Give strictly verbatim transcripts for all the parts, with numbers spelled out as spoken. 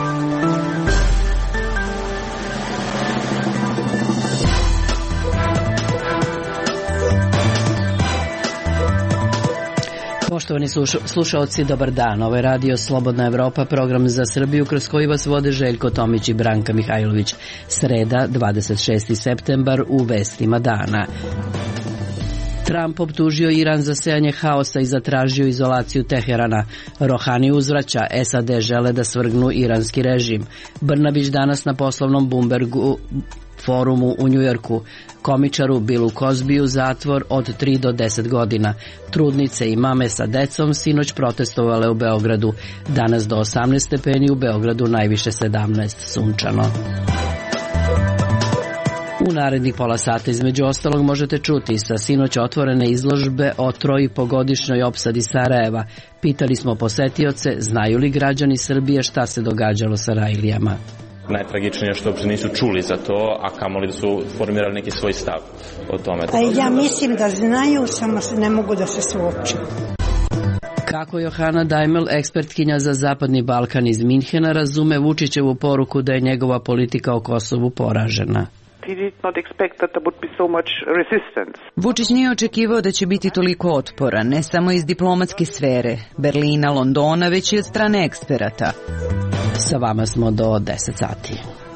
Poštovani slušaoci, dobar dan. Ovo je radio Slobodna Evropa, program za Srbiju kroz koji vas vode Željko Tomić i Branka Mihajlović. Sreda, dvadeset šesti septembar, u vestima dana. Trump optužio Iran za sejanje haosa i zatražio izolaciju Teherana. Rohani uzvraća, S A D žele da svrgnu iranski režim. Brnabić danas na poslovnom Bloombergu forumu u Njujorku. Komičaru Billu Cosbyu zatvor od tri do deset godina. Trudnice i mame sa decom sinoć protestovale u Beogradu. Danas do osamnaest stepeni, u Beogradu najviše sedamnaest, sunčano. U narednih pola sata između ostalog možete čuti sa sinoć otvorene izložbe o trojipogodišnjoj opsadi Sarajeva. Pitali smo posetioce, znaju li građani Srbije šta se događalo sa Rajlijama. Najtragičnije je što uopšte nisu čuli za to, a kamoli da su formirali neki svoj stav o tome. Ja mislim da znaju, samo ne mogu da se suoče. Kako Johana Daimel, ekspertkinja za Zapadni Balkan iz Minhena, razume Vučićevu poruku da je njegova politika o Kosovu poražena. Vučić nije očekivao da će biti toliko otpora, ne samo iz diplomatske sfere, Berlina, Londona, već i od strane eksperata. Sa vama smo do deset sati.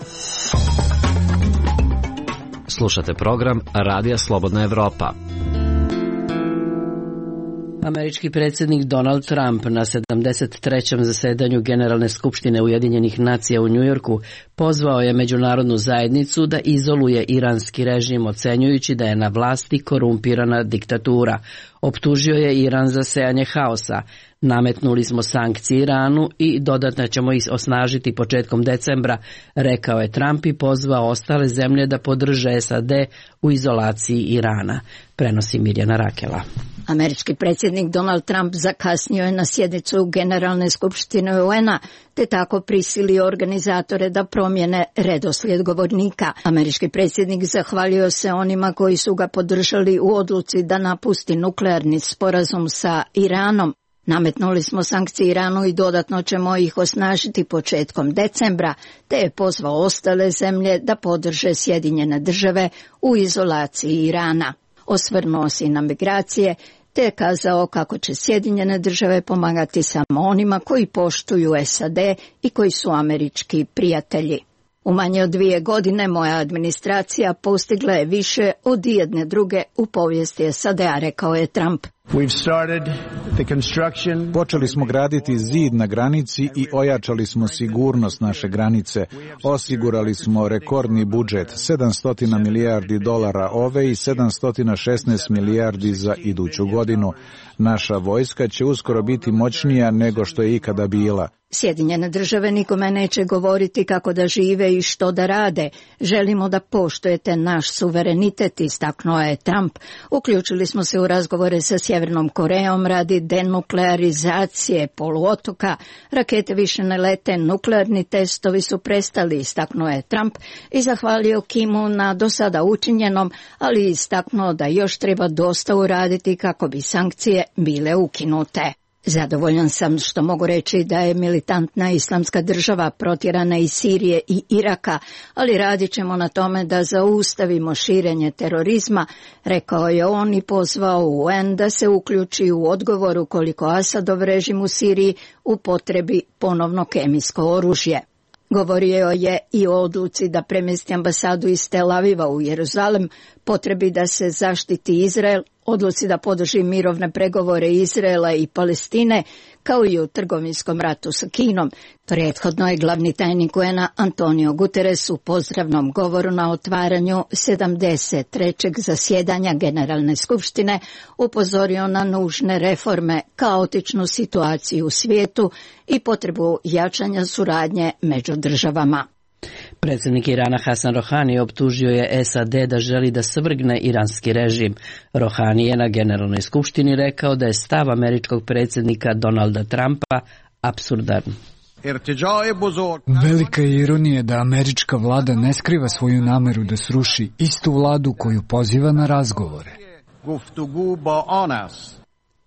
Slušate program Radija Slobodna Evropa. Američki predsjednik Donald Trump na sedamdeset trećem zasedanju Generalne skupštine Ujedinjenih nacija u Njujorku pozvao je međunarodnu zajednicu da izoluje iranski režim, ocenjujući da je na vlasti korumpirana diktatura. Optužio je Iran za sejanje haosa. Nametnuli smo sankcije Iranu i dodatno ćemo ih osnažiti početkom decembra, rekao je Trump i pozvao ostale zemlje da podrže S A D u izolaciji Irana. Prenosi Mirjana Rakela. Američki predsjednik Donald Trump zakasnio je na sjednicu Generalne skupštine U N A, te tako prisilio organizatore da promijene redoslijed govornika. Američki predsjednik zahvalio se onima koji su ga podržali u odluci da napusti nuklearni sporazum sa Iranom. Nametnuli smo sankcije Iranu i dodatno ćemo ih osnažiti početkom decembra, te je pozvao ostale zemlje da podrže Sjedinjene države u izolaciji Irana. Osvrnuo se i na migracije, te je kazao kako će Sjedinjene države pomagati samo onima koji poštuju S A D i koji su američki prijatelji. U manje od dvije godine moja administracija postigla je više od jedne druge u povijesti S A D-a, rekao je Trump. Počeli smo graditi zid na granici i ojačali smo sigurnost naše granice. Osigurali smo rekordni budžet, sedamsto milijardi dolara ove i sedamsto šesnaest milijardi za iduću godinu. Naša vojska će uskoro biti moćnija nego što je ikada bila. Sjedinjene države nikome neće govoriti kako da žive i što da rade. Želimo da poštujete naš suverenitet, istaknuo je Trump. Uključili smo se u razgovore sa Sjevernom Korejom radi denuklearizacije poluotoka. Rakete više ne lete, nuklearni testovi su prestali, istaknuo je Trump i zahvalio Kimu na do sada učinjenom, ali istaknuo da još treba dosta uraditi kako bi sankcije bile ukinute. Zadovoljan sam što mogu reći da je militantna islamska država protjerana iz Sirije i Iraka, ali radit ćemo na tome da zaustavimo širenje terorizma, rekao je on i pozvao U N da se uključi u odgovor ukoliko Asadov režim u Siriji upotrebi ponovno kemijsko oružje. Govorio je i o odluci da premjesti ambasadu iz Tel Aviva u Jeruzalem, potrebi da se zaštiti Izrael, odluci da podrži mirovne pregovore Izraela i Palestine, kao i u trgovinskom ratu sa Kinom. Prethodno je glavni tajnik U N A Antonio Guterres u pozdravnom govoru na otvaranju sedamdeset trećeg zasjedanja Generalne skupštine upozorio na nužne reforme, kaotičnu situaciju u svijetu i potrebu jačanja suradnje među državama. Predsjednik Irana Hasan Rohani optužio je S A D da želi da svrgne iranski režim. Rohani je na Generalnoj skupštini rekao da je stav američkog predsjednika Donalda Trumpa apsurdan. Velika je ironija da američka vlada ne skriva svoju nameru da sruši istu vladu koju poziva na razgovore.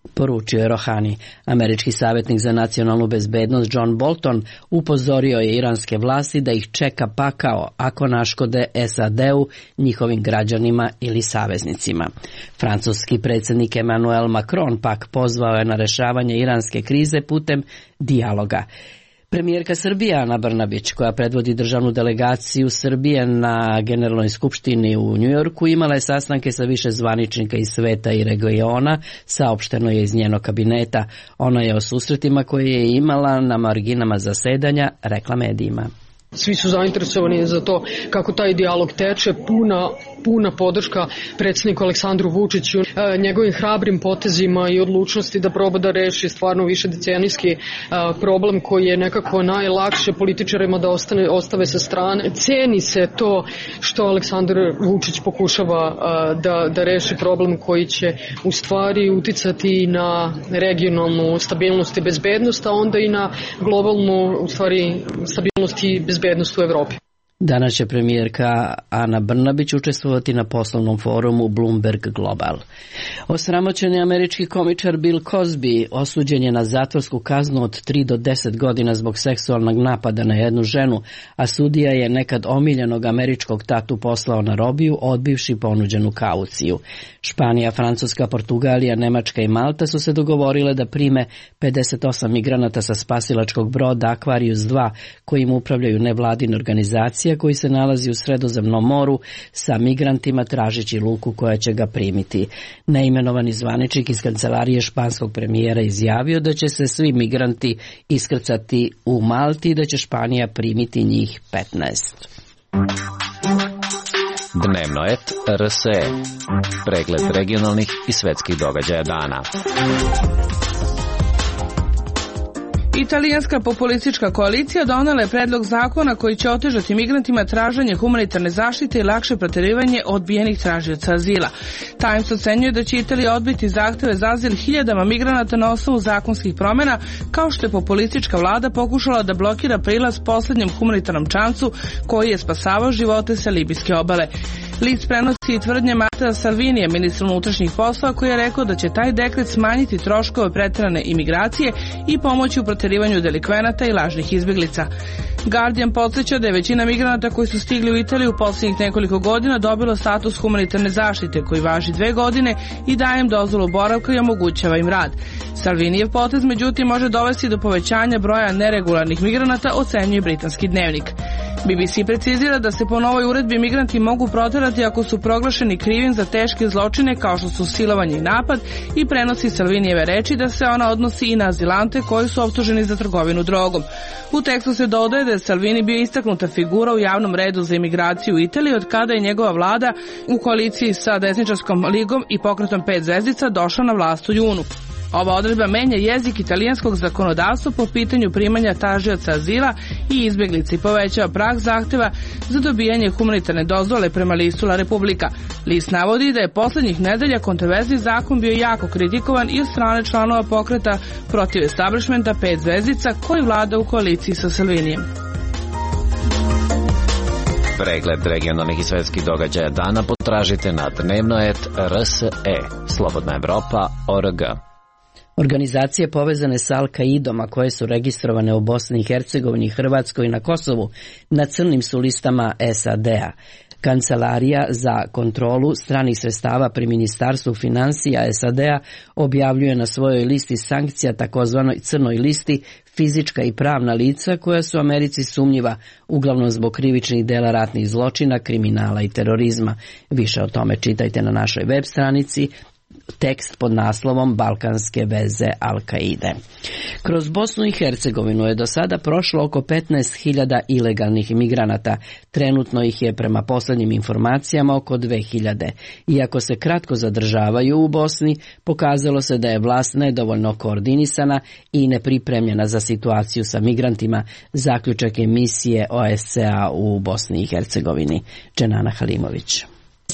poručio je Rohani. Američki savjetnik za nacionalnu bezbednost John Bolton upozorio je iranske vlasti da ih čeka pakao ako naškode S A D-u, njihovim građanima ili saveznicima. Francuski predsjednik Emmanuel Macron pak pozvao je na rešavanje iranske krize putem dijaloga. Premijerka Srbije Ana Brnabić, koja predvodi državnu delegaciju Srbije na Generalnoj skupštini u Njujorku, imala je sastanke sa više zvaničnika iz sveta i regiona, saopšteno je iz njenog kabineta. Ona je o susretima koje je imala na marginama zasedanja rekla medijima. Svi su zainteresovani za to kako taj dijalog teče, puna, puna podrška predsjedniku Aleksandru Vučiću, njegovim hrabrim potezima i odlučnosti da proba da reši stvarno više decenijski problem koji je nekako najlakše političarima da ostane, ostave sa strane. Ceni se to što Aleksandar Vučić pokušava da, da reši problem koji će u stvari uticati na regionalnu stabilnost i bezbednost, a onda i na globalnu u stvari stabilnost i bezbednost bezbednost u Evropi. Danas će premijerka Ana Brnabić učestvovati na poslovnom forumu Bloomberg Global. Osramoćeni američki komičar Bill Cosby osuđen je na zatvorsku kaznu od tri do deset godina zbog seksualnog napada na jednu ženu, a sudija je nekad omiljenog američkog tatu poslao na robiju, odbivši ponuđenu kauciju. Španija, Francuska, Portugalija, Nemačka i Malta su se dogovorile da prime pedeset osam migranata sa spasilačkog broda Aquarius dva, kojim upravljaju nevladine organizacije, koji se nalazi u Sredozemnom moru sa migrantima tražeći luku koja će ga primiti. Neimenovani zvaničnik iz kancelarije španskog premijera izjavio da će se svi migranti iskrcati u Malti i da će Španija primiti njih petnaest. Dnevno et R S E. Pregled regionalnih i svetskih događaja dana. Italijanska populistička koalicija donela je predlog zakona koji će otežati migrantima traženje humanitarne zaštite i lakše proterivanje odbijenih tražioca azila. Times ocenjuje da će Italija odbiti zahteve za azil hiljadama migranata na osnovu zakonskih promjena, kao što je populistička vlada pokušala da blokira prilaz posljednjem humanitarnom čamcu koji je spasavao živote sa libijske obale. List prenosi i tvrdnje Mattea Salvinija, ministra unutrašnjih poslova, koji je rekao da će taj dekret smanjiti troškove preterane imigracije i pomoći u proterivanju delikvenata i lažnih izbjeglica. Guardian podsjeća da je većina migranata koji su stigli u Italiju u posljednjih nekoliko godina dobilo status humanitarne zaštite koji važi dve godine i daje im dozvolu boravka i omogućava im rad. Salvinijev potez međutim može dovesti do povećanja broja neregularnih migranata, ocenjuje britanski dnevnik. B B C precizira da se po novoj uredbi migranti mogu proterati ako su proglašeni krivim za teške zločine kao što su silovanje i napad, i prenosi Salvinijeve reči da se ona odnosi i na azilante koji su optuženi za trgovinu drogom. U tekstu se dodaje da je Salvini bio istaknuta figura u javnom redu za imigraciju u Italiji od kada je njegova vlada u koaliciji sa desničarskom ligom i pokretom pet zvezdica došla na vlast u junu. Ova odredba menja jezik italijanskog zakonodavstva po pitanju primanja tražioca azila i izbjeglica i povećava prag zahteva za dobijanje humanitarne dozvole prema listu La Repubblica. List navodi da je posljednjih nedelja kontroverzni zakon bio jako kritikovan i od strane članova pokreta protiv establishmenta pet zvezdica koji vlada u koaliciji sa Salvinijem. Pregled regionalnih i svetskih događaja dana potražite na dnevno et R S E. Slobodna Evropa точка org. Organizacije povezane sa Al-Kaidom, a koje su registrovane u Bosni i Hercegovini, Hrvatskoj i na Kosovu, na crnim su listama S A D-a. Kancelarija za kontrolu stranih sredstava pri Ministarstvu financija S A D-a objavljuje na svojoj listi sankcija, takozvanoj crnoj listi, fizička i pravna lica koja su Americi sumnjiva, uglavnom zbog krivičnih dela ratnih zločina, kriminala i terorizma. Više o tome čitajte na našoj web stranici. Tekst pod naslovom Balkanske veze Al-Kaide. Kroz Bosnu i Hercegovinu je do sada prošlo oko petnaest hiljada ilegalnih migranata. Trenutno ih je prema posljednjim informacijama oko dve hiljade. Iako se kratko zadržavaju u Bosni, pokazalo se da je vlast nedovoljno koordinisana i nepripremljena za situaciju sa migrantima, zaključak emisije O S C E-a u Bosni i Hercegovini. Dženana Halimović.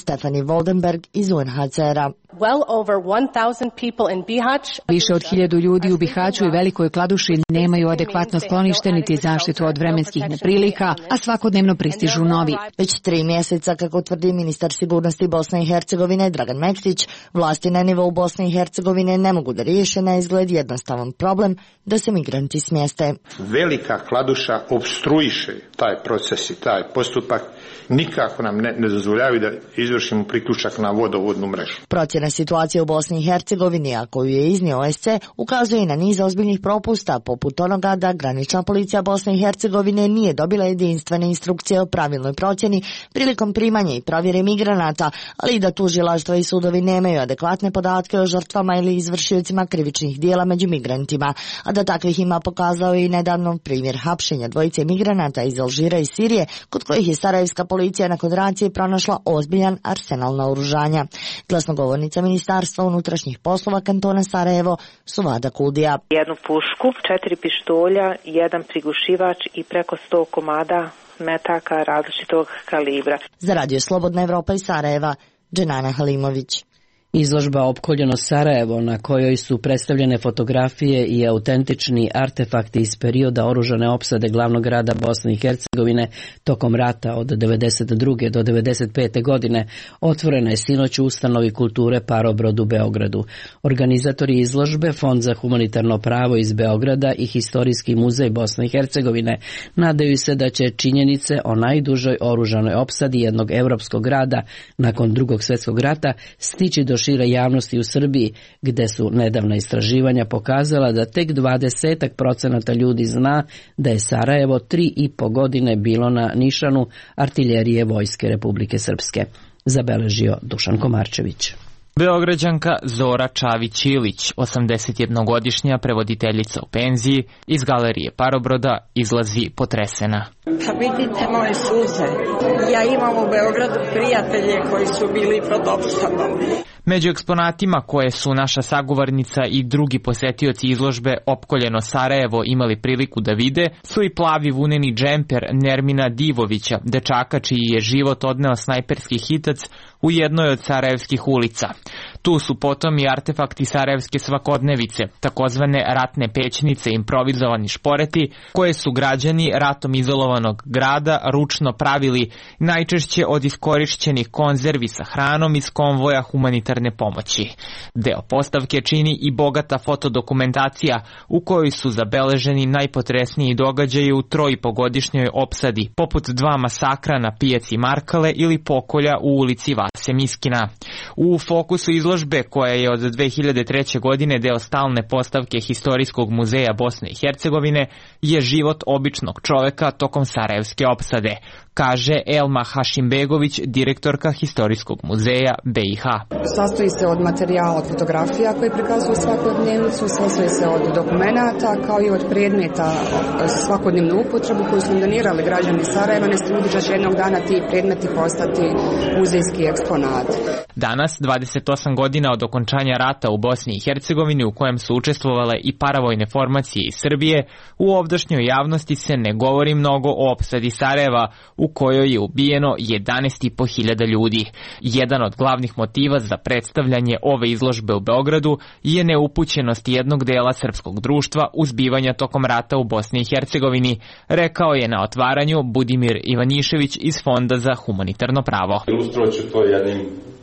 Stephanie Voldenberg iz U N H C R-a. Well over one thousand people in Bihać. Više od hiljadu ljudi u Bihaću i Velikoj Kladuši nemaju adekvatno sklonište niti zaštitu od vremenskih neprilika, a svakodnevno pristižu novi. Već tri mjeseca, kako tvrdi ministar sigurnosti Bosne i Hercegovine Dragan Mektić, vlasti na nivou Bosne i Hercegovine ne mogu da riješe na izgled jednostavan problem da se migranti smjeste. Velika Kladuša opstruiše taj proces i taj postupak, nikako nam ne, ne dozvoljavaju da izvršimo priključak na vodovodnu mrežu. Procjena situacije u Bosni i Hercegovini, a koju je iznio O S C, ukazuje na niz ozbiljnih propusta, poput onoga da granična policija Bosne i Hercegovine nije dobila jedinstvene instrukcije o pravilnoj procjeni prilikom primanja i provjere migranata, ali i da tužilaštva i sudovi nemaju adekvatne podatke o žrtvama ili izvršiocima krivičnih dijela među migrantima, a da takvih ima pokazao i nedavno primjer hapšenja dvojice migranata iz Alžira i Sirije, kod kojih je sarajevska policija nakon racije pronašla ozbiljan arsenal naoružanja. Glasnogovornica Ministarstva unutrašnjih poslova kantona Sarajevo Suvada Kuldija. Jednu pušku, četiri pištolja, jedan prigušivač i preko sto komada metaka različitog kalibra. Za Radio Slobodna Evropa iz Sarajeva, Dženana Halimović. Izložba Opkoljeno Sarajevo, na kojoj su predstavljene fotografije i autentični artefakti iz perioda oružane opsade glavnog grada Bosne i Hercegovine tokom rata od devedeset druge do devedeset pete godine, otvorena je sinoć u ustanovi kulture Parobrod u Beogradu. Organizatori izložbe, Fond za humanitarno pravo iz Beograda i Historijski muzej Bosne i Hercegovine nadaju se da će činjenice o najdužoj oružanoj opsadi jednog evropskog grada nakon drugog svjetskog rata stići do šire javnosti u Srbiji, gde su nedavna istraživanja pokazala da tek dvadeset procenata ljudi zna da je Sarajevo tri i po godine bilo na nišanu artiljerije Vojske Republike Srpske, zabeležio Dušan Komarčević. Beograđanka Zora Čavić-Ilić, osamdesetjednogodišnja prevoditeljica u penziji, iz galerije Parobroda izlazi potresena. Pa vidite moje suze. Ja imam u Beogradu prijatelje koji su bili pod opsadom. Među eksponatima koje su naša sagovornica i drugi posetioci izložbe Opkoljeno Sarajevo imali priliku da vide su i plavi vuneni džemper Nermina Divovića, dečaka čiji je život odneo snajperski hitac u jednoj od sarajevskih ulica. Tu su potom i artefakti sarajevske svakodnevice, takozvane ratne pećnice, improvizovani šporeti, koje su građani ratom izolovanog grada ručno pravili, najčešće od iskorišćenih konzervi sa hranom iz konvoja humanitarne pomoći. Deo postavke čini i bogata fotodokumentacija u kojoj su zabeleženi najpotresniji događaji u trojipogodišnjoj opsadi, poput dva masakra na pijaci Markale ili pokolja u ulici Vase Miskina. U fokusu izložbe, koja je od dve hiljade treće. godine deo stalne postavke Historijskog muzeja Bosne i Hercegovine, je život običnog čoveka tokom sarajevske opsade, kaže Elma Hašimbegović, direktorka Historijskog muzeja B i H. Sastoji se od materijala, od fotografija koje prikazuju svakodnevnicu, sastoji se od dokumenata kao i od predmeta svakodnevnu upotrebu koju su donirali građani Sarajeva, ne se ljudi da će jednog dana ti predmeti postati muzejski eksponat. Danas, dvadeset osam godina od okončanja rata u Bosni i Hercegovini, u kojem su učestvovale i paravojne formacije iz Srbije, u ovdašnjoj javnosti se ne govori mnogo o opsadi Sarajeva, u kojoj je ubijeno jedanaest i po hiljada ljudi. Jedan od glavnih motiva za predstavljanje ove izložbe u Beogradu je neupućenost jednog dela srpskog društva u zbivanja tokom rata u Bosni i Hercegovini, rekao je na otvaranju Budimir Ivanišević iz Fonda za humanitarno pravo. Ilustrovat ću to jednim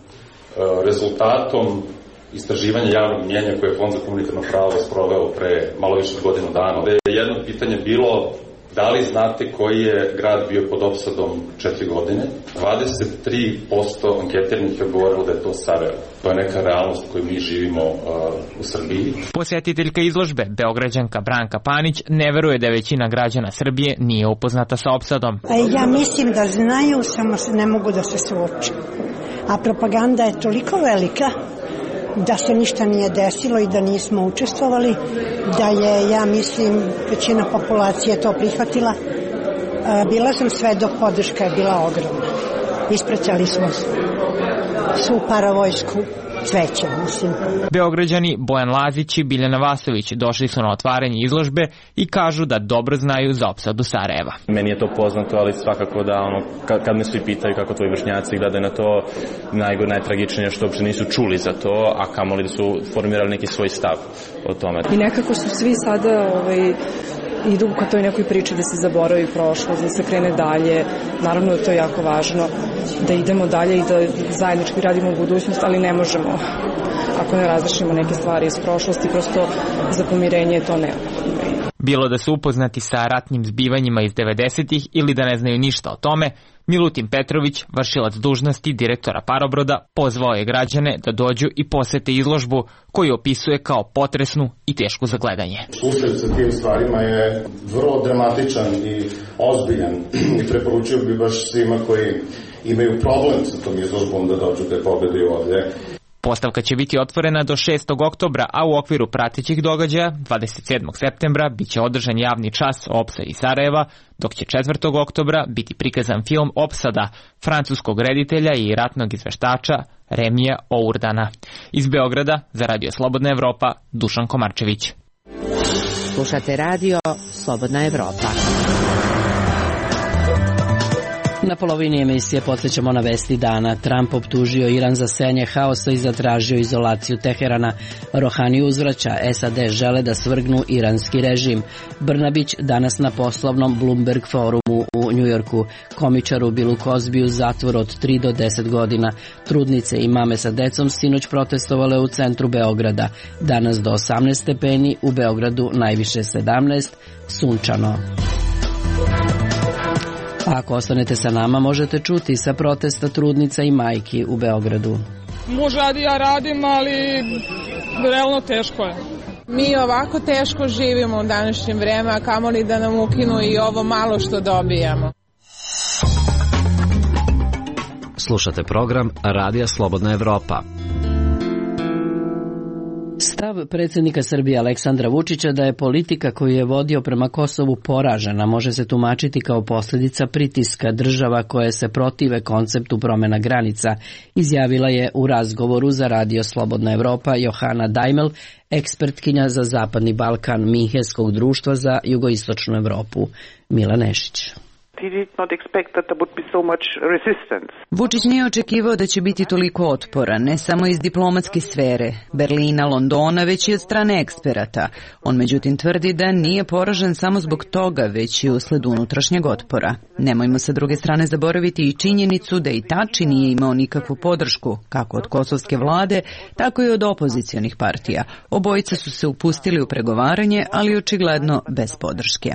rezultatom istraživanja javnog mnjenja koje je Fond za humanitarno pravo sproveo pre malo više od godinu dana. Jedno pitanje bilo: da li znate koji je grad bio pod opsadom četiri godine? dvadeset tri posto anketiranih je odgovorilo da je to Sarajevo. To je neka realnost koju mi živimo uh, u Srbiji. Posjetiteljka izložbe, Beograđanka Branka Panić, ne veruje da većina građana Srbije nije upoznata sa opsadom. Ja mislim da znaju, samo se ne mogu da se suoče. A propaganda je toliko velika da se ništa nije desilo i da nismo učestvovali, da je, ja mislim, većina populacije to prihvatila. Bila sam svedok, podrška je bila ogromna. Ispraćali smo svu paravojsku cveće, mislim. Beograđani Bojan Lazić i Biljana Vasović došli su na otvaranje izložbe i kažu da dobro znaju za opsadu Sarajeva. Meni je to poznato, ali svakako da ono, kad, kad me svi pitaju kako tvoji vršnjaci gledaju na to, najgore, najtragičnije što uopšte nisu čuli za to, a kamoli da su formirali neki svoj stav o tome. I nekako su svi sada ovaj, idu ka toj nekoj priči da se zaboravi prošlost, da se krene dalje. Naravno da to je jako važno, da idemo dalje i da zajednički radimo u budućnost, ali ne možemo ako ne razrešimo neke stvari iz prošlosti, prosto za pomirenje je to neophodno. Bilo da su upoznati sa ratnim zbivanjima iz devedesetih ili da ne znaju ništa o tome, Milutin Petrović, vršilac dužnosti direktora Parobroda, pozvao je građane da dođu i posete izložbu koju opisuje kao potresnu i tešku za gledanje. Susret sa tim stvarima je vrlo dramatičan i ozbiljan i preporučio bi baš svima koji imaju problem sa tom izložbom da dođu da je pogledaju ovdje. Postavka će biti otvorena do šestog oktobra, a u okviru pratećih događaja dvadeset sedmog septembra biće održan javni čas o opsadi Sarajeva, dok će četvrtog oktobra biti prikazan film Opsada francuskog reditelja i ratnog izveštača Remija Ourdana. Iz Beograda za Radio Slobodna Evropa, Dušan Komarčević. Slušate Radio Slobodna Evropa. Na polovini emisije podsjećamo na vesti dana. Trump optužio Iran za sejanje haosa i zatražio izolaciju Teherana. Rohani uzvraća, S A D žele da svrgnu iranski režim. Brnabić danas na poslovnom Bloomberg forumu u Njujorku. Komičaru Billu Cosbyu zatvor od tri do deset godina. Trudnice i mame sa decom sinoć protestovale u centru Beograda. Danas do osamnaest stepeni, u Beogradu najviše sedamnaest, sunčano. Ako ostanete sa nama, možete čuti sa protesta trudnica i majki u Beogradu. Muž radi, ja radim, ali realno teško je. Mi ovako teško živimo u današnjem vreme, a kamoli da nam ukinu i ovo malo što dobijamo. Slušate program Radija Slobodna Evropa. Stav predsjednika Srbije Aleksandra Vučića da je politika koju je vodio prema Kosovu poražena može se tumačiti kao posljedica pritiska država koje se protive konceptu promjena granica, izjavila je u razgovoru za Radio Slobodna Evropa Johana Dajmel, ekspertkinja za Zapadni Balkan Minhenskog društva za jugoistočnu Evropu. Mila Nešić. Vučić nije očekivao da će biti toliko otpora, ne samo iz diplomatske sfere, Berlina, Londona, već i od strane eksperata. On međutim tvrdi da nije poražen samo zbog toga, već i usled unutrašnjeg otpora. Nemojmo sa druge strane zaboraviti i činjenicu da i Tači nije imao nikakvu podršku, kako od kosovske vlade, tako i od opozicionih partija. Obojica su se upustili u pregovaranje, ali očigledno bez podrške.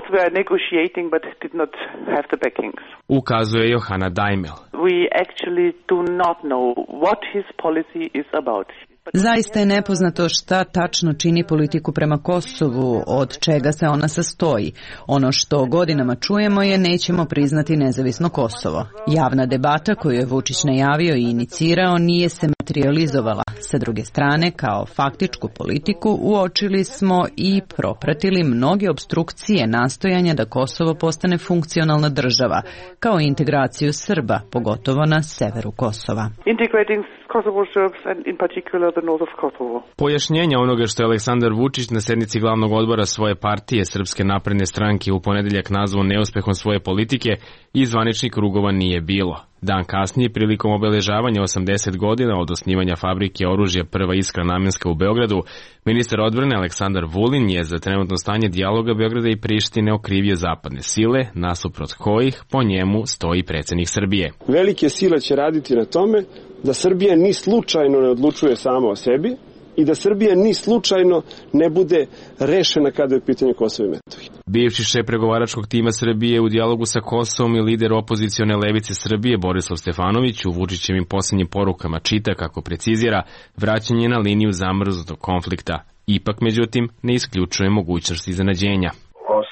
Have the backings. Ukazuje Johana Dajmel. We actually do not know what his policy is about. Zaista je nepoznato šta tačno čini politiku prema Kosovu, od čega se ona sastoji. Ono što godinama čujemo je nećemo priznati nezavisno Kosovo. Javna debata koju je Vučić najavio i inicirao nije se materializovala. Sa druge strane, kao faktičku politiku uočili smo i propratili mnoge obstrukcije nastojanja da Kosovo postane funkcionalna država, kao i integraciju Srba, pogotovo na severu Kosova. Integrating Kosovo Serbs and in particular the north of Kosovo. Pojašnjenja onoga što je Aleksandar Vučić na sednici glavnog odbora svoje partije Srpske napredne stranke u ponedeljak nazvao neuspehom svoje politike i zvaničnih krugova nije bilo. Dan kasnije, prilikom obeležavanja osamdeset godina od osnivanja fabrike oružja Prva iskra namenska u Beogradu, ministar odbrane Aleksandar Vulin je za trenutno stanje dijaloga Beograda i Prištine okrivio zapadne sile, nasuprot kojih po njemu stoji predsjednik Srbije. Velike sile će raditi na tome da Srbija ni slučajno ne odlučuje sama o sebi i da Srbija ni slučajno ne bude rešena kada je u pitanju Kosova i Metohije. Bivši šef pregovaračkog tima Srbije u dijalogu sa Kosovom i lider opozicione levice Srbije Borislav Stefanović u Vučićevim posljednjim porukama čita, kako precizira, vraćanje na liniju zamrznutog konflikta. Ipak, međutim, ne isključuje mogućnost iznenađenja.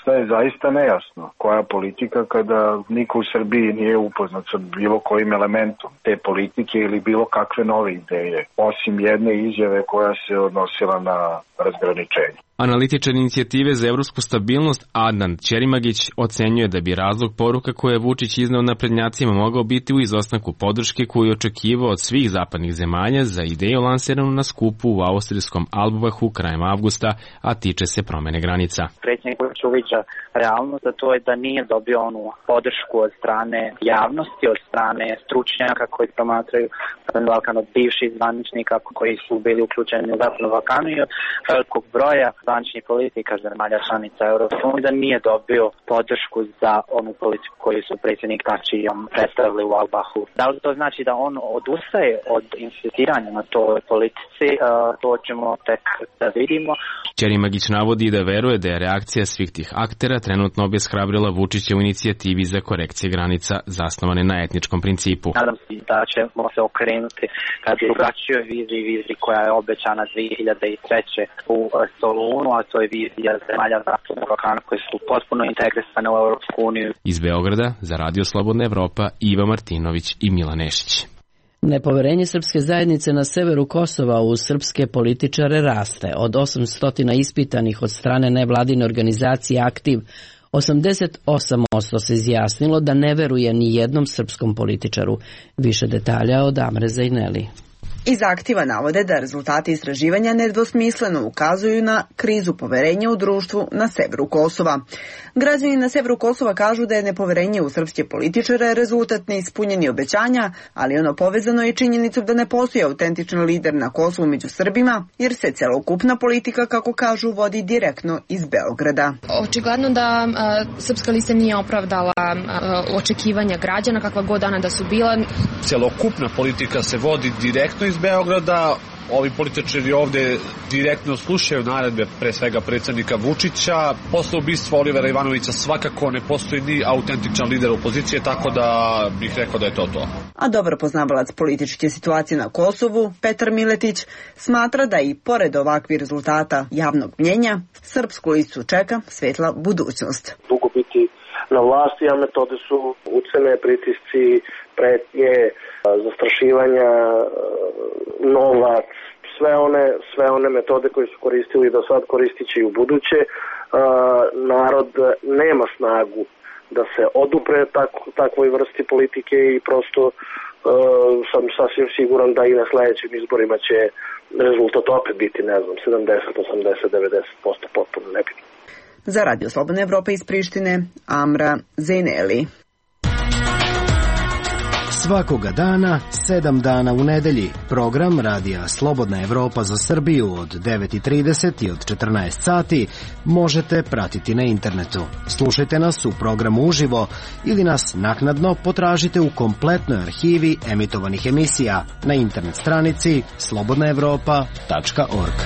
ostaje zaista nejasno. Koja politika kada niko u Srbiji nije upoznat sa bilo kojim elementom te politike ili bilo kakve nove ideje, osim jedne izjave koja se odnosila na razgraničenje. Analitičar inicijative za evropsku stabilnost Adnan Ćerimagić ocenjuje da bi razlog poruka koje je Vučić izneo naprednjacima mogao biti u izostanku podrške koju je očekivao od svih zapadnih zemalja za ideju lansiranu na skupu u austrijskom Albubachu krajem avgusta, a tiče se promene granica. Predsjednik Vučić uviđa realnost, a to je da nije dobio onu podršku od strane javnosti, od strane stručnjaka koji promatraju Balkan, od bivših zvaničnika koji su bili uključeni u Zapadnom Balkanu i od velikog broja zvaničnih politika zemalja članica Europske unije, da nije dobio podršku za onu politiku koju su predsjednik Tači predstavili u Albahu. Da li to znači da on odustaje od insistiranja na toj politici, to ćemo tek da vidimo. Ćerimagić navodi da veruje da je reakcija svih tih aktera trenutno obeshrabrila Vučića u inicijativi za korekcije granica zasnovane na etničkom principu. Nadam se da ćemo se okrenuti kad je drugačijoj viziji, viziji koja je obećana dve hiljade treće u Solunu, a to je vizija zemalja Zapadnog Balkana koji su potpuno integrisane u Europsku uniju. Iz Beograda za Radio Slobodna Evropa Iva Martinović i Milan Nešić. Nepoverenje srpske zajednice na severu Kosova u srpske političare raste. Od osamsto ispitanih od strane nevladine organizacije Aktiv, osamdeset osam posto se izjasnilo da ne veruje ni jednom srpskom političaru. Više detalja od Amre Zajneli. Iz Aktiva navode da rezultati istraživanja nedvosmisleno ukazuju na krizu poverenja u društvu na severu Kosova. Građani na severu Kosova kažu da je nepoverenje u srpske političare rezultat neispunjenih obećanja, ali ono povezano je činjenicom da ne postoji autentičan lider na Kosovu među Srbima, jer se celokupna politika, kako kažu, vodi direktno iz Beograda. Očigledno da a, srpska lista nije opravdala a, očekivanja građana, kakva god dana da su bila. Celokupna politika se vodi direktno iz Beograda. Ovi političari ovde direktno slušaju naredbe pre svega predsjednika Vučića. Posle ubistva Olivera Ivanovića svakako ne postoji ni autentičan lider opozicije, tako da bih rekao da je to to. A dobar poznavalac političke situacije na Kosovu, Petar Miletić, smatra da i pored ovakvih rezultata javnog mnjenja, srpsku listu čeka svetla budućnost. Dugo biti na vlasti, a metode su ucene, pritisci, pretnje, zastrašivanja, novac, sve one, sve one metode koje su koristili do sad koristit će i u buduće. Narod nema snagu da se odupre tako, takvoj vrsti politike i prosto sam sasvim siguran da i na sljedećim izborima će rezultat opet biti, ne znam, sedamdeset, osamdeset, devedeset posto potpuno nebitno. Za Radio Slobodna Evropa iz Prištine, Amra Zejneli. Svakoga dana, sedam dana u nedelji, program Radija Slobodna Evropa za Srbiju od devet i trideset i od četrnaest sati možete pratiti na internetu. Slušajte nas u programu uživo ili nas naknadno potražite u kompletnoj arhivi emitovanih emisija na internet stranici slobodna evropa tačka org.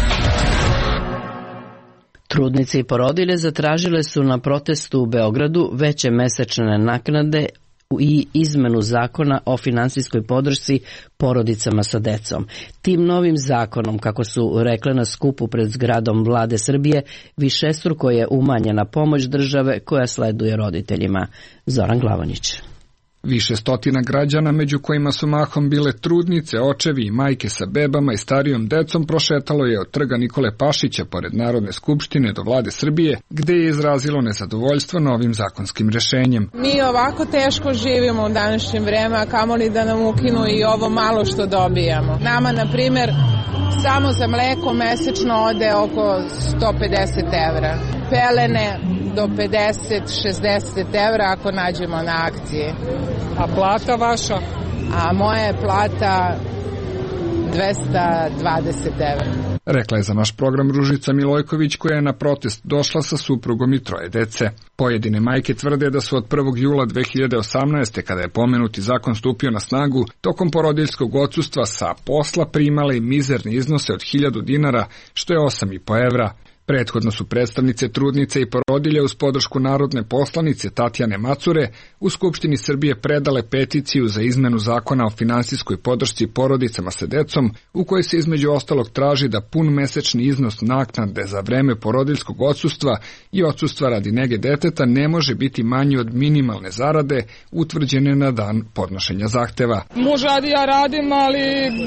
Trudnice i porodilje zatražile su na protestu u Beogradu veće mesečne naknade i izmenu zakona o finansijskoj podršci porodicama sa decom. Tim novim zakonom, kako su rekle na skupu pred zgradom Vlade Srbije, višestruko je umanjena pomoć države koja sleduje roditeljima. Zoran Glavanić. Više stotina građana, među kojima su mahom bile trudnice, očevi i majke sa bebama i starijom decom, prošetalo je od trga Nikole Pašića pored Narodne skupštine do Vlade Srbije, gde je izrazilo nezadovoljstvo novim zakonskim rešenjem. Mi ovako teško živimo u današnjem vreme, a kamoli da nam ukinu i ovo malo što dobijamo. Nama, na primjer, samo za mleko mesečno ode oko sto pedeset evra. Pelene do pedeset šezdeset evra ako nađemo na akcije. A plata vaša? A moja je plata dvesta dvadeset evra. Rekla je za naš program Ružica Milojković, koja je na protest došla sa suprugom i troje dece. Pojedine majke tvrde da su od prvog jula dve hiljade osamnaeste. kada je pomenuti zakon stupio na snagu, tokom porodiljskog odsustva sa posla primale i mizerne iznose od hiljadu dinara, što je osam i po evra. Prethodno su predstavnice trudnice i porodilja uz podršku narodne poslanice Tatjane Macure u Skupštini Srbije predale peticiju za izmenu zakona o finansijskoj podršci porodicama sa decom, u kojoj se između ostalog traži da pun mesečni iznos naknade za vreme porodiljskog odsustva i odsustva radi nege deteta ne može biti manji od minimalne zarade utvrđene na dan podnošenja zahteva. Muž radi, ja radim, ali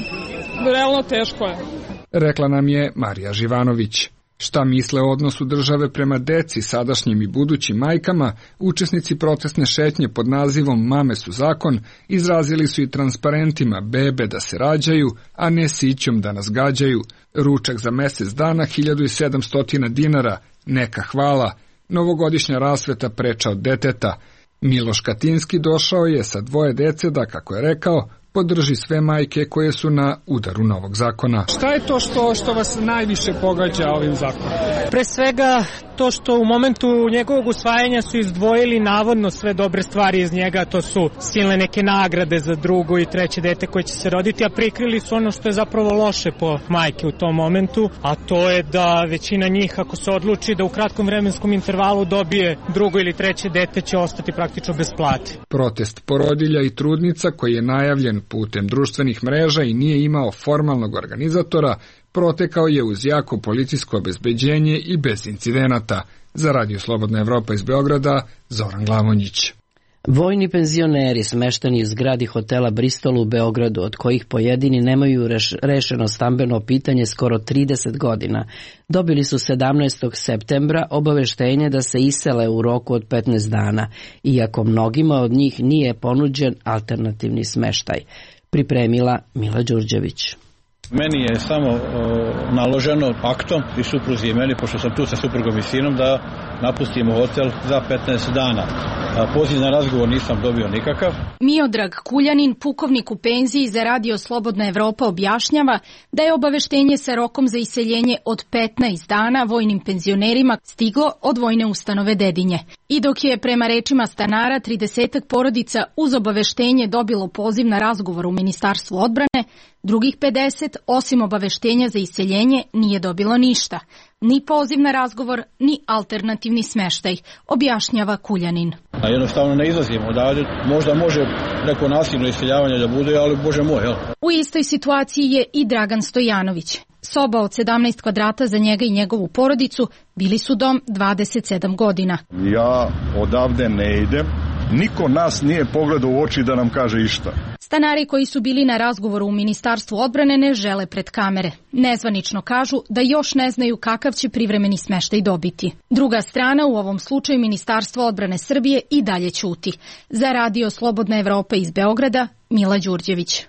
realno teško je. Rekla nam je Marija Živanović. Šta misle o odnosu države prema deci, sadašnjim i budućim majkama, učesnici protestne šetnje pod nazivom Mame su zakon, izrazili su i transparentima bebe da se rađaju, a ne sićom da nas gađaju, ručak za mesec dana hiljadu sedamsto dinara, neka hvala, novogodišnja rasveta preča od deteta. Miloš Katinski došao je sa dvoje dece da, kako je rekao, podrži sve majke koje su na udaru novog zakona. Šta je to što, što vas najviše pogađa ovim zakonom? Pre svega to što u momentu njegovog usvajanja su izdvojili navodno sve dobre stvari iz njega, to su silne neke nagrade za drugo i treće dete koje će se roditi, a prikrili su ono što je zapravo loše po majke u tom momentu, a to je da većina njih, ako se odluči da u kratkom vremenskom intervalu dobije drugo ili treće dete, će ostati praktično bez plate. Protest porodilja i trudnica koji je najavljen putem društvenih mreža i nije imao formalnog organizatora, protekao je uz jako policijsko obezbeđenje i bez incidenata. Za Radio Slobodna Evropa iz Beograda, Zoran Glavonjić. Vojni penzioneri smešteni u zgradi hotela Bristol u Beogradu, od kojih pojedini nemaju reš, rešeno stambeno pitanje skoro trideset godina, dobili su sedamnaestog septembra obaveštenje da se isele u roku od petnaest dana, iako mnogima od njih nije ponuđen alternativni smeštaj. Pripremila Mila Đurđević. Meni je samo o, naloženo aktom i supruzi i meni, pošto sam tu sa suprugom i sinom, da napustimo hotel za petnaest dana. A, poziv na razgovor nisam dobio nikakav. Miodrag Kuljanin, pukovnik u penziji za Radio Slobodna Evropa, objašnjava da je obaveštenje sa rokom za iseljenje od petnaest dana vojnim penzionerima stiglo od vojne ustanove Dedinje. I dok je prema rečima stanara tridesetak porodica uz obaveštenje dobilo poziv na razgovor u Ministarstvu odbrane, drugih pedeset, osim obaveštenja za iseljenje, nije dobilo ništa. Ni poziv na razgovor, ni alternativni smeštaj, objašnjava Kuljanin. A jednostavno ne izlazimo odavde, možda može neko nasilno iseljavanje da bude, ali bože moj, jel? U istoj situaciji je i Dragan Stojanović. Soba od sedamnaest kvadrata za njega i njegovu porodicu bili su dom dvadeset sedam godina. Ja odavde ne idem, niko nas nije pogledao u oči da nam kaže išta. Stanari koji su bili na razgovoru u Ministarstvu odbrane ne žele pred kamere. Nezvanično kažu da još ne znaju kakav će privremeni smeštaj dobiti. Druga strana, u ovom slučaju Ministarstvo odbrane Srbije, i dalje ćuti. Za Radio Slobodna Evropa iz Beograda, Mila Đurđević.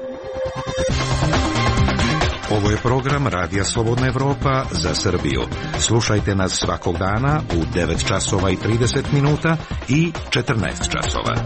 Ovo je program Radija Slobodna Evropa za Srbiju. Slušajte nas svakog dana u devet časova i trideset minuta i četrnaest časova.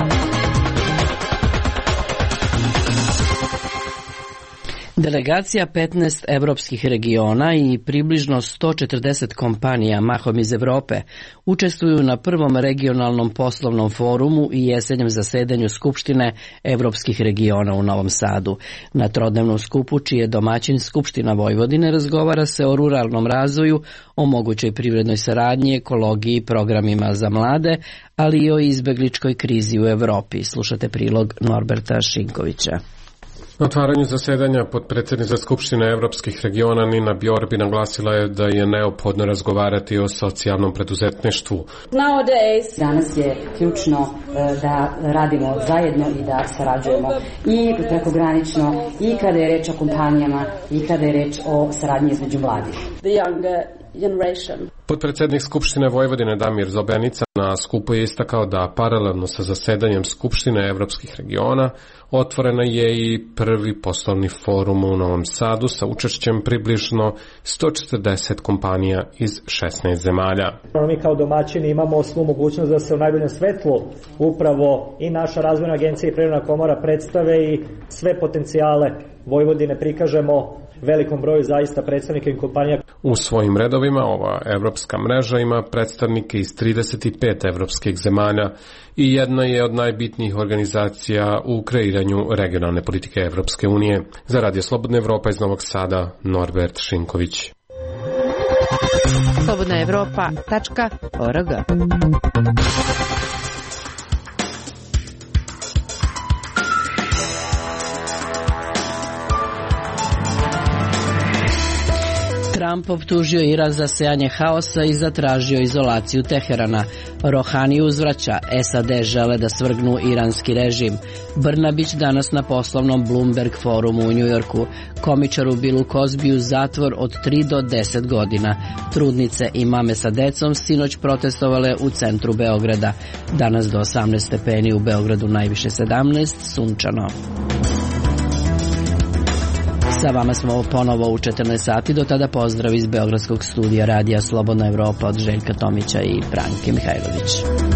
Delegacija petnaest evropskih regiona i približno sto četrdeset kompanija, mahom iz Evrope, učestvuju na prvom regionalnom poslovnom forumu i jesenjem zasedanju Skupštine evropskih regiona u Novom Sadu. Na trodnevnom skupu, čiji je domaćin Skupština Vojvodine, razgovara se o ruralnom razvoju, o mogućoj privrednoj saradnji, ekologiji, programima za mlade, ali i o izbegličkoj krizi u Evropi. Slušate prilog Norberta Šinkovića. Na otvaranju zasedanja potpredsjednica Skupštine evropskih regiona Nina Bjorbi naglasila je da je neophodno razgovarati o socijalnom preduzetništvu. Danas je ključno da radimo zajedno i da sarađujemo i prekogranično i kada je reč o kompanijama i kada je reč o saradnji između mladih. Potpredsjednik Skupštine Vojvodine Damir Zobenica na skupu je istakao da paralelno sa zasedanjem Skupštine evropskih regiona otvorena je i prvi poslovni forum u Novom Sadu sa učešćem približno sto četrdeset kompanija iz šesnaest zemalja. Mi kao domaćini imamo svu mogućnost da se u najboljem svetlu upravo i naša razvojna agencija i Privredna komora predstave i sve potencijale Vojvodine prikažemo velikom broju zaista predstavnika i kompanija. U svojim redovima ova evropska mreža ima predstavnike iz trideset pet evropskih zemalja i jedna je od najbitnijih organizacija u kreiranju regionalne politike Evropske unije. Za Radio Slobodna Evropa iz Novog Sada, Norbert Šinković. slobodna evropa tačka org. Trump optužio Iran za sejanje haosa i zatražio izolaciju Teherana. Rohani uzvraća, S A D žele da svrgnu iranski režim. Brnabić danas na poslovnom Bloomberg forumu u Njujorku. Komičaru Billu Cosbyu zatvor od tri do deset godina. Trudnice i mame sa decom sinoć protestovale u centru Beograda. Danas do osamnaest stepeni, u Beogradu najviše sedamnaest, sunčano. Sa vama smo ponovo u četrnaest sati, do tada pozdrav iz Beogradskog studija radija Slobodna Evropa od Željka Tomića i Branke Mihajlović.